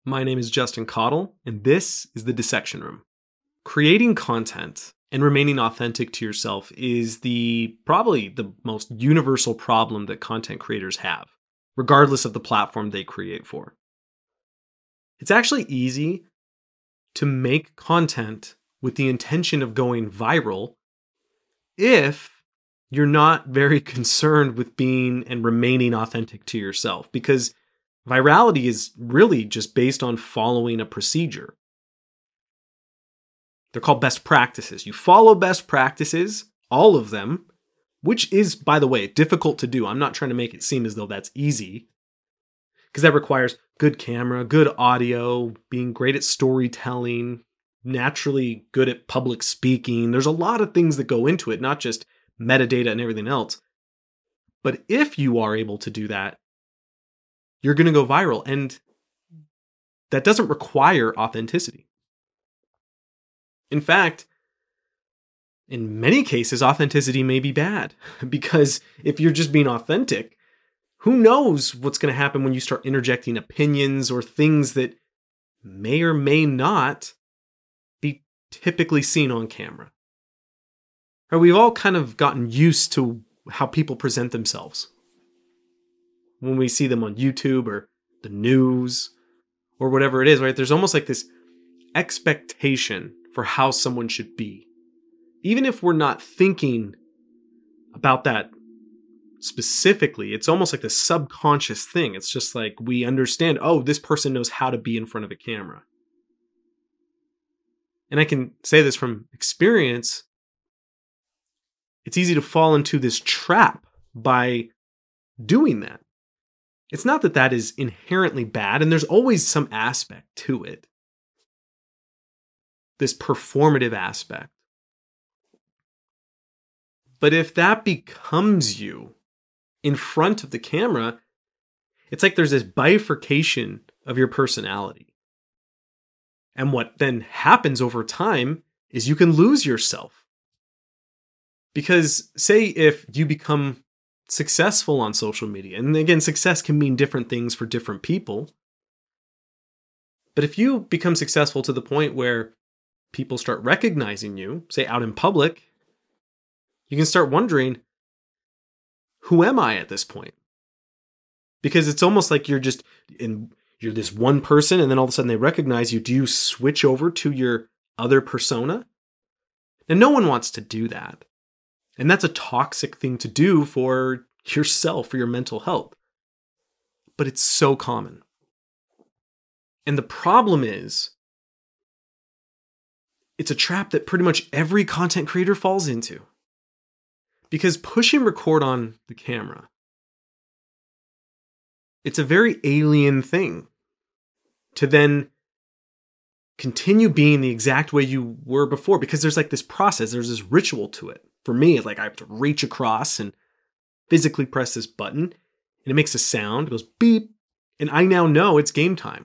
My name is Justin Cottle, and this is the Dissection Room. Creating content and remaining authentic to yourself is probably the most universal problem that content creators have, regardless of the platform they create for. It's actually easy to make content with the intention of going viral if you're not very concerned with being and remaining authentic to yourself, because virality is really just based on following a procedure. They're called best practices. You follow best practices, all of them, which is, by the way, difficult to do. I'm not trying to make it seem as though that's easy, because that requires good camera, good audio, being great at storytelling, naturally good at public speaking. There's a lot of things that go into it, not just metadata and everything else. But if you are able to do that, you're going to go viral. And that doesn't require authenticity. In fact, in many cases, authenticity may be bad, because if you're just being authentic, who knows what's going to happen when you start interjecting opinions or things that may or may not be typically seen on camera. Right? We've all kind of gotten used to how people present themselves when we see them on YouTube or the news or whatever it is, right? There's almost like this expectation for how someone should be. Even if we're not thinking about that specifically, it's almost like the subconscious thing. It's just like we understand, oh, this person knows how to be in front of a camera. And I can say this from experience. It's easy to fall into this trap by doing that. It's not that that is inherently bad, and there's always some aspect to it. This performative aspect. But if that becomes you in front of the camera, it's like there's this bifurcation of your personality. And what then happens over time is you can lose yourself. Because say if you become successful on social media, and again, success can mean different things for different people. But if you become successful to the point where people start recognizing you, say out in public, you can start wondering, who am I at this point? Because it's almost like you're this one person, and then all of a sudden they recognize you. Do you switch over to your other persona? And no one wants to do that. And that's a toxic thing to do for yourself, for your mental health. But it's so common. And the problem is, it's a trap that pretty much every content creator falls into. Because pushing record on the camera, it's a very alien thing to then continue being the exact way you were before, because there's like this process, there's this ritual to it. For me, it's like I have to reach across and physically press this button, and it makes a sound, it goes beep, and I now know it's game time.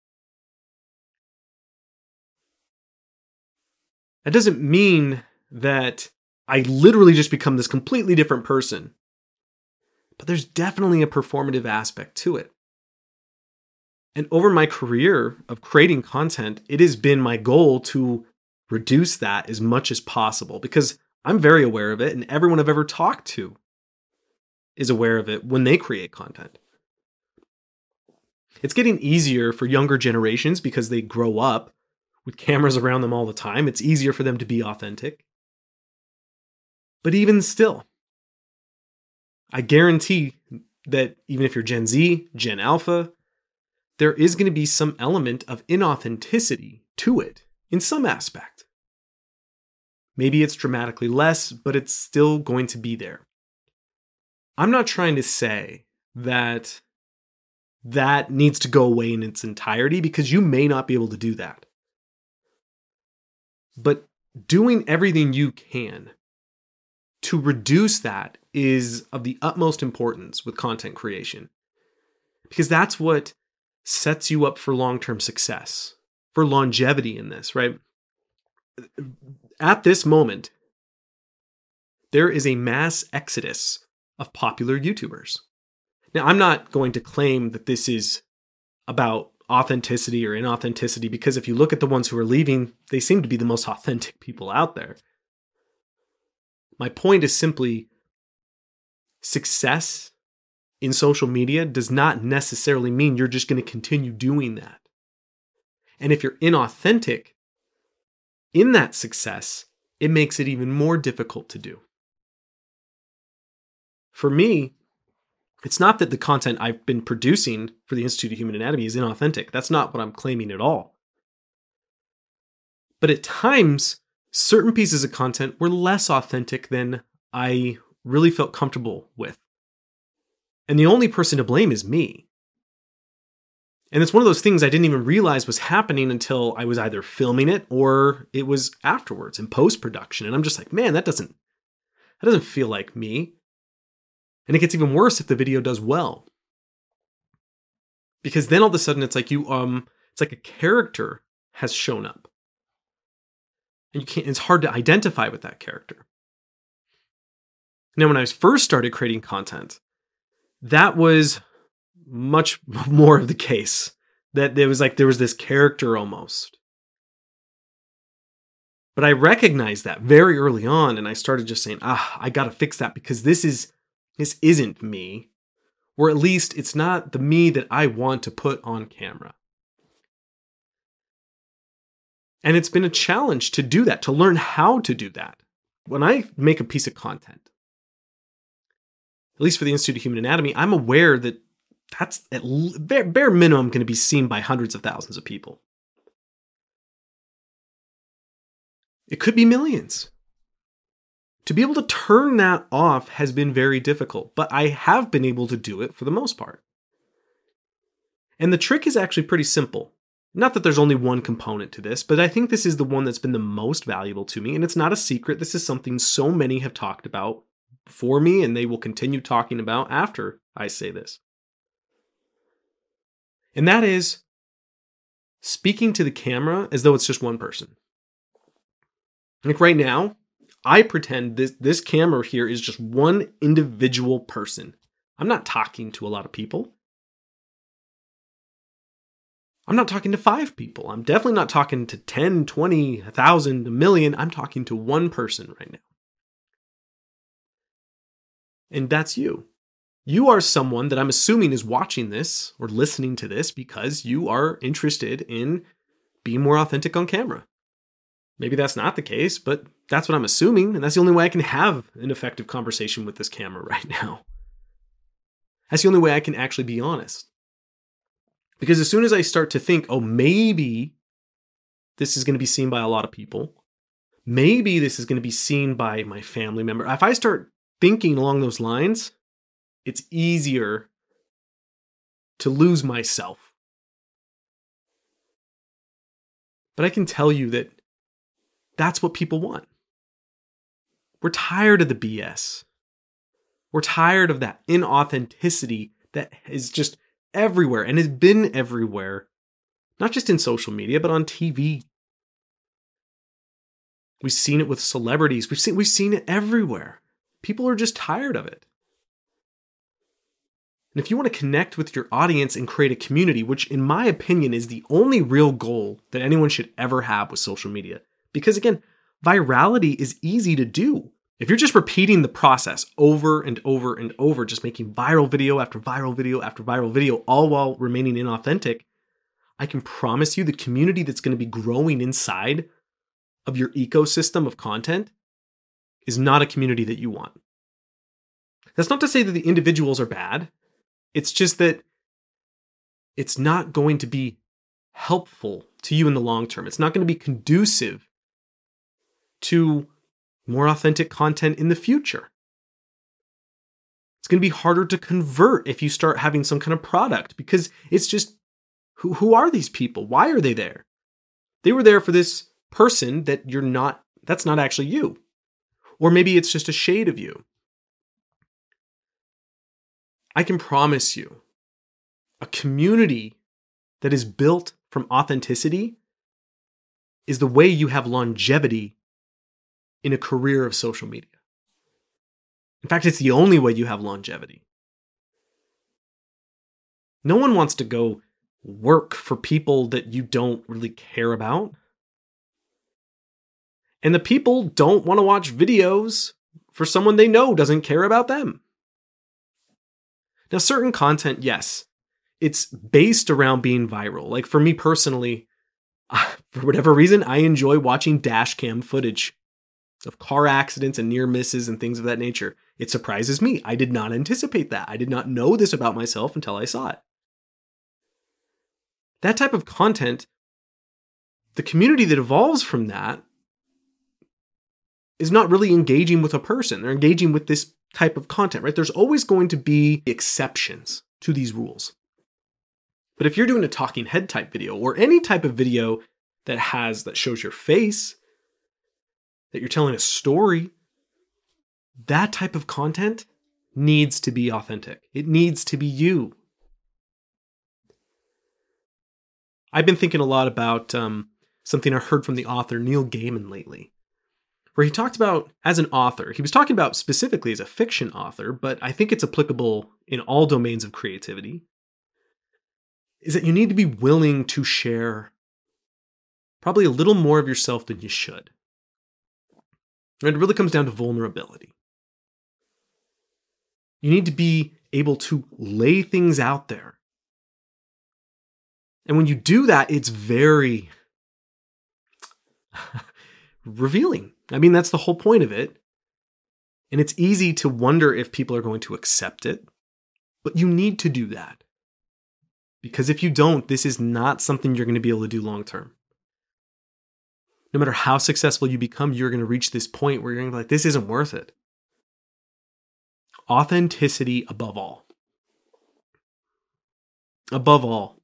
That doesn't mean that I literally just become this completely different person. But there's definitely a performative aspect to it. And over my career of creating content, it has been my goal to reduce that as much as possible, because I'm very aware of it, and everyone I've ever talked to is aware of it when they create content. It's getting easier for younger generations because they grow up with cameras around them all the time. It's easier for them to be authentic. But even still, I guarantee that even if you're Gen Z, Gen Alpha, there is going to be some element of inauthenticity to it in some aspect. Maybe it's dramatically less, but it's still going to be there. I'm not trying to say that that needs to go away in its entirety, because you may not be able to do that. But doing everything you can to reduce that is of the utmost importance with content creation, because that's what sets you up for long-term success, for longevity in this, right? At this moment, there is a mass exodus of popular YouTubers. Now, I'm not going to claim that this is about authenticity or inauthenticity, because if you look at the ones who are leaving, they seem to be the most authentic people out there. My point is simply success in social media does not necessarily mean you're just going to continue doing that. And if you're inauthentic in that success, it makes it even more difficult to do. For me, it's not that the content I've been producing for the Institute of Human Anatomy is inauthentic. That's not what I'm claiming at all. But at times, certain pieces of content were less authentic than I really felt comfortable with. And the only person to blame is me. And it's one of those things I didn't even realize was happening until I was either filming it or it was afterwards in post-production. And I'm just like, man, that doesn't feel like me. And it gets even worse if the video does well. Because then all of a sudden it's like it's like a character has shown up. And it's hard to identify with that character. Now, when I first started creating content, that was much more of the case. That there was this character almost. But I recognized that very early on, and I started just saying, I gotta fix that because this isn't me. Or at least it's not the me that I want to put on camera. And it's been a challenge to do that, to learn how to do that. When I make a piece of content, at least for the Institute of Human Anatomy, I'm aware that that's at bare minimum going to be seen by hundreds of thousands of people. It could be millions. To be able to turn that off has been very difficult, but I have been able to do it for the most part. And the trick is actually pretty simple. Not that there's only one component to this, but I think this is the one that's been the most valuable to me, and it's not a secret. This is something so many have talked about for me, and they will continue talking about after I say this. And that is speaking to the camera as though it's just one person. Like right now, I pretend this camera here is just one individual person. I'm not talking to a lot of people. I'm not talking to 5 people. I'm definitely not talking to 10, 20, 1,000, a million. I'm talking to one person right now. And that's you. You are someone that I'm assuming is watching this or listening to this because you are interested in being more authentic on camera. Maybe that's not the case, but that's what I'm assuming, and that's the only way I can have an effective conversation with this camera right now. That's the only way I can actually be honest. Because as soon as I start to think, maybe this is going to be seen by a lot of people, maybe this is going to be seen by my family member, if I start thinking along those lines, it's easier to lose myself. But I can tell you that that's what people want. We're tired of the BS. We're tired of that inauthenticity that is just everywhere and has been everywhere, not just in social media, but on TV. We've seen it with celebrities. We've seen it everywhere. People are just tired of it. And if you want to connect with your audience and create a community, which in my opinion is the only real goal that anyone should ever have with social media, because again, virality is easy to do. If you're just repeating the process over and over and over, just making viral video after viral video after viral video, all while remaining inauthentic, I can promise you the community that's going to be growing inside of your ecosystem of content is not a community that you want. That's not to say that the individuals are bad. It's just that it's not going to be helpful to you in the long term. It's not going to be conducive to more authentic content in the future. It's going to be harder to convert if you start having some kind of product because it's just, who are these people? Why are they there? They were there for this person that's not actually you. Or maybe it's just a shade of you. I can promise you, a community that is built from authenticity is the way you have longevity in a career of social media. In fact, it's the only way you have longevity. No one wants to go work for people that you don't really care about. And the people don't want to watch videos for someone they know doesn't care about them. Now, certain content, yes, it's based around being viral. Like for me personally, for whatever reason, I enjoy watching dash cam footage of car accidents and near misses and things of that nature. It surprises me. I did not anticipate that. I did not know this about myself until I saw it. That type of content, the community that evolves from that is not really engaging with a person. They're engaging with this type of content, right? There's always going to be exceptions to these rules. But if you're doing a talking head type video or any type of video that shows your face, that you're telling a story, that type of content needs to be authentic. It needs to be you. I've been thinking a lot about something I heard from the author Neil Gaiman lately, where he talked about, as an author, he was talking about specifically as a fiction author, but I think it's applicable in all domains of creativity, is that you need to be willing to share probably a little more of yourself than you should. And it really comes down to vulnerability. You need to be able to lay things out there. And when you do that, it's very revealing. I mean, that's the whole point of it. And it's easy to wonder if people are going to accept it. But you need to do that. Because if you don't, this is not something you're going to be able to do long term. No matter how successful you become, you're going to reach this point where you're going to be like, this isn't worth it. Authenticity above all. Above all.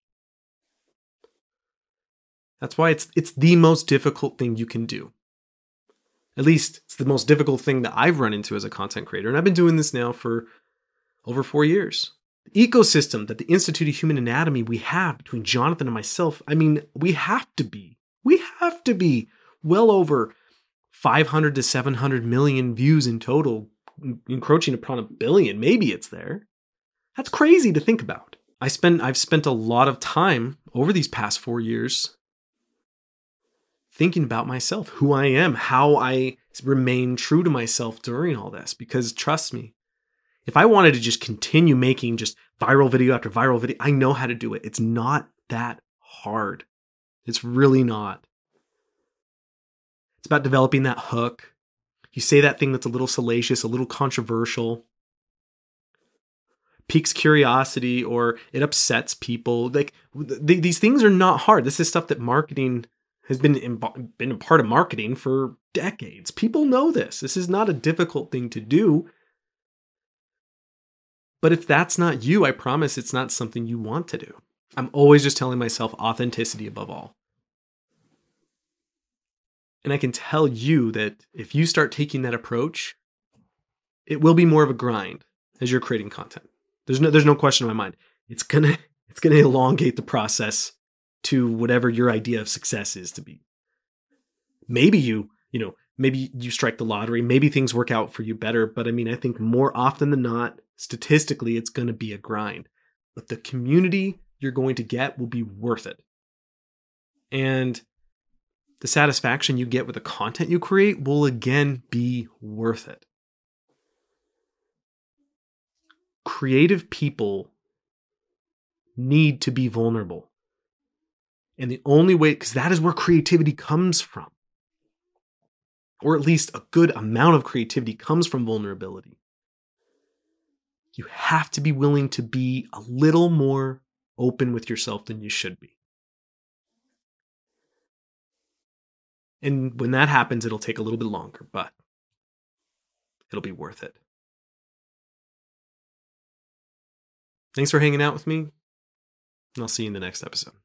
That's why it's the most difficult thing you can do. At least it's the most difficult thing that I've run into as a content creator. And I've been doing this now for over 4 years. The ecosystem that the Institute of Human Anatomy we have between Jonathan and myself, I mean, we have to be well over 500 to 700 million views in total, encroaching upon 1 billion. Maybe it's there. That's crazy to think about. I've spent a lot of time over these past 4 years thinking about myself, who I am, how I remain true to myself during all this. Because trust me, if I wanted to just continue making just viral video after viral video, I know how to do it. It's not that hard. It's really not. It's about developing that hook. You say that thing that's a little salacious, a little controversial, piques curiosity, or it upsets people. Like these things are not hard. This is stuff that marketing has been a part of marketing for decades. People know this. This is not a difficult thing to do. But if that's not you, I promise it's not something you want to do. I'm always just telling myself authenticity above all. And I can tell you that if you start taking that approach, it will be more of a grind as you're creating content. There's no question in my mind. It's gonna elongate the process to whatever your idea of success is to be. Maybe maybe you strike the lottery, maybe things work out for you better, but I mean, I think more often than not, statistically, it's going to be a grind. But the community you're going to get will be worth it. And the satisfaction you get with the content you create will again be worth it. Creative people need to be vulnerable. And the only way, because that is where creativity comes from, or at least a good amount of creativity comes from vulnerability. You have to be willing to be a little more open with yourself than you should be. And when that happens, it'll take a little bit longer, but it'll be worth it. Thanks for hanging out with me, and I'll see you in the next episode.